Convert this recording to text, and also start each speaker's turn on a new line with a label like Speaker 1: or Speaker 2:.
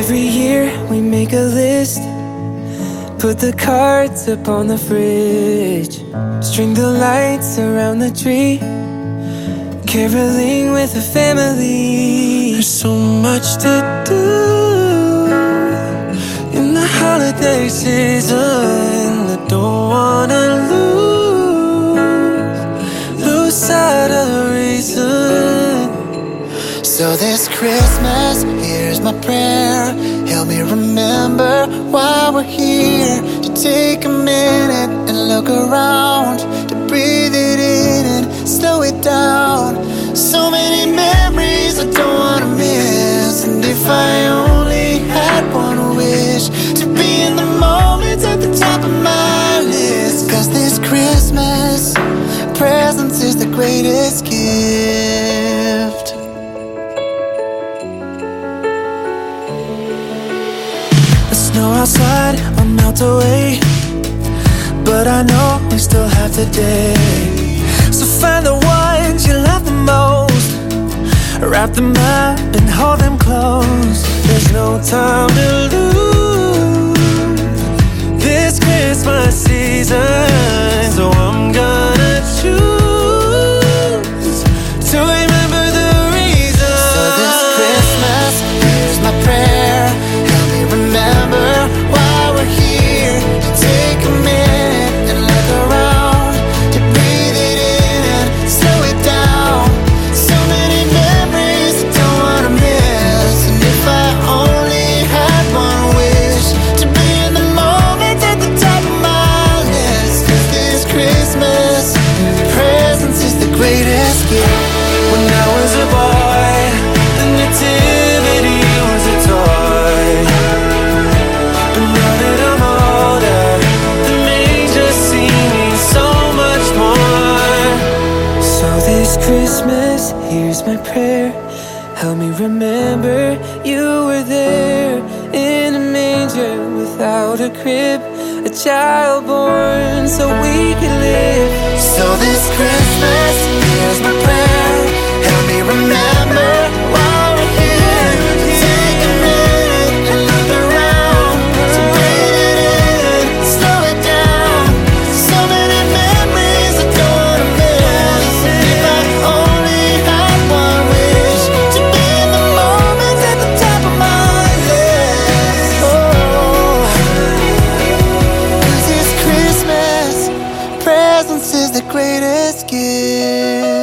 Speaker 1: Every year we make a list, put the cards up on the fridge, string the lights around the tree, caroling with the family. There's so much to do in the holiday season. I don't wanna lose sight of the reason.
Speaker 2: So this Christmas, here's my prayer. Help me remember why we're here. To take a minute and look around, to breathe it in and slow it down. So many memories I don't wanna miss. And if I only had one wish, to be in the moments at the top of my list. 'Cause this Christmas, presence is the greatest gift.
Speaker 1: Snow outside, I'm melt away, but I know we still have today. So find the ones you love the most, wrap them up and hold them close. There's no time to lose this Christmas season, so I'm gonna choose to remember the reason.
Speaker 2: So this Christmas, here's my prayer. Help me remember why we're here. To take a minute and look around, to breathe it in and slow it down. So many memories I don't wanna miss. And if I only had one wish, to be in the moment at the top of my list. 'Cause this Christmas, presence is the greatest gift.
Speaker 1: When I was a boy, the nativity was a toy, but now that I'm older, the manger means so much more. So this Christmas, here's my prayer. Help me remember you were there in a manger without a crib, a child born so we could live.
Speaker 2: So this Christmas, here's my prayer. Help me remember why we're here. Take a minute and look around, to breathe it in, slow it down. So many memories I don't wanna miss. And if I only had one wish, to be in the moments at the top of my list. Oh, 'cause this Christmas, presence is the greatest gift.